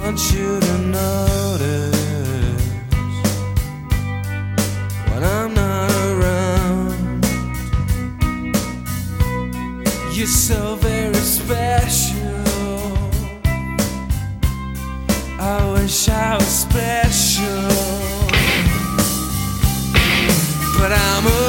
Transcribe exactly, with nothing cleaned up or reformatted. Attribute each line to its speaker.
Speaker 1: want you to notice when I'm not around. You're so very special. I wish I was special, but I'm a